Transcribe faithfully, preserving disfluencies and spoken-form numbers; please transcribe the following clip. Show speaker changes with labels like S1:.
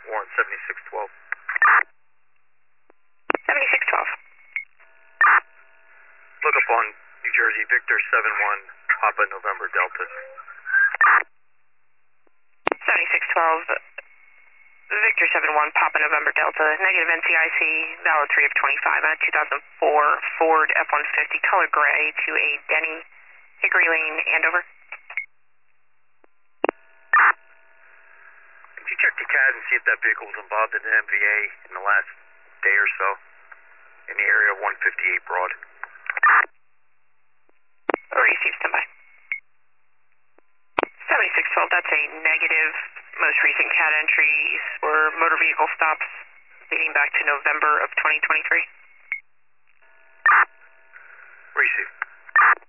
S1: Warrant seventy-six twelve.
S2: seventy-six twelve.
S1: Look up on New Jersey, Victor seven one, Papa November Delta.
S2: seventy-six twelve, Victor seven one, Papa November Delta, negative N C I C, valid three of twenty-five on a two thousand four Ford F one fifty color gray to a Denny, Hickory Lane, Andover.
S1: Could you check the C A D and see if that vehicle was involved in an M V A in the last day or so in the area of one fifty-eight Broad?
S2: Received, standby. seventy-six twelve, that's a negative. Most recent C A D entries were motor vehicle stops dating back to November of twenty twenty-three.
S1: Receive.